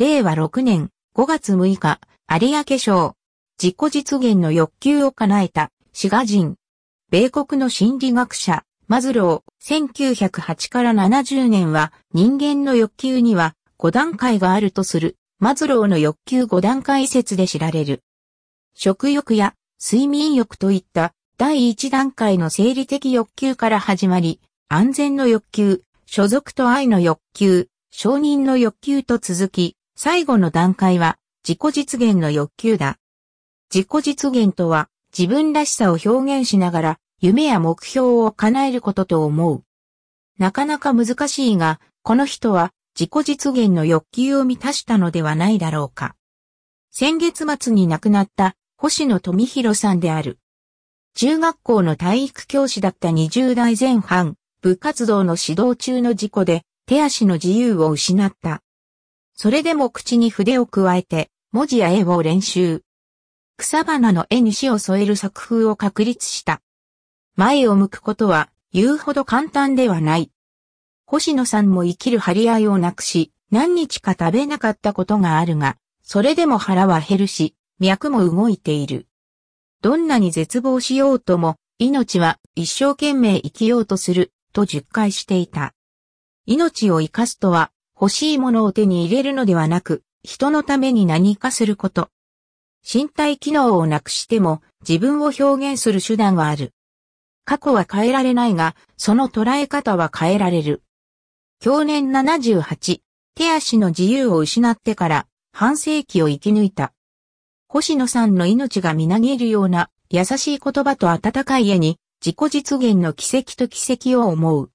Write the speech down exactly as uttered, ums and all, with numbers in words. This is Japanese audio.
れいわろくねんごがつむいか、有明賞。自己実現の欲求を叶えた、シガ人。米国の心理学者、マズロー、せんきゅうひゃくはちからななじゅうねんは、人間の欲求にはごだんかいがあるとする、マズローの欲求ごだんかい説で知られる。食欲や睡眠欲といっただいいちだんかいの生理的欲求から始まり、安全の欲求、所属と愛の欲求、承認の欲求と続き、最後の段階は自己実現の欲求だ。自己実現とは自分らしさを表現しながら夢や目標を叶えることと思う。なかなか難しいが、この人は自己実現の欲求を満たしたのではないだろうか。先月末に亡くなった星野富弘さんである。中学校の体育教師だったにじゅうだいぜん半、部活動の指導中の事故で手足の自由を失った。それでも口に筆を加えて文字や絵を練習。草花の絵に詩を添える作風を確立した。前を向くことは言うほど簡単ではない。星野さんも生きる張り合いをなくし、何日か食べなかったことがあるが、それでも腹は減るし、脈も動いている。どんなに絶望しようとも、命は一生懸命生きようとする、と述懐していた。命を生かすとは、欲しいものを手に入れるのではなく、人のために何かすること。身体機能をなくしても、自分を表現する手段はある。過去は変えられないが、その捉え方は変えられる。享年ななじゅうはち、手足の自由を失ってから半世紀を生き抜いた。星野さんの命がみなぎるような優しい言葉と温かい絵に自己実現の奇跡と奇跡を思う。